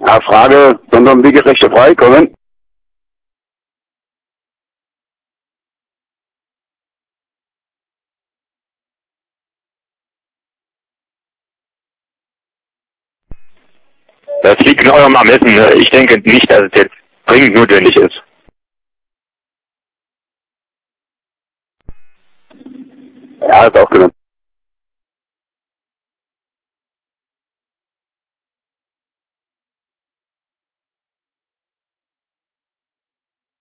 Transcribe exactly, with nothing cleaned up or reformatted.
Ja, Frage, sondern wie gerechte Freikommen? Das liegt in eurem Ermessen. Ich denke nicht, dass es jetzt dringend notwendig ist. Ja, ist aufgenommen.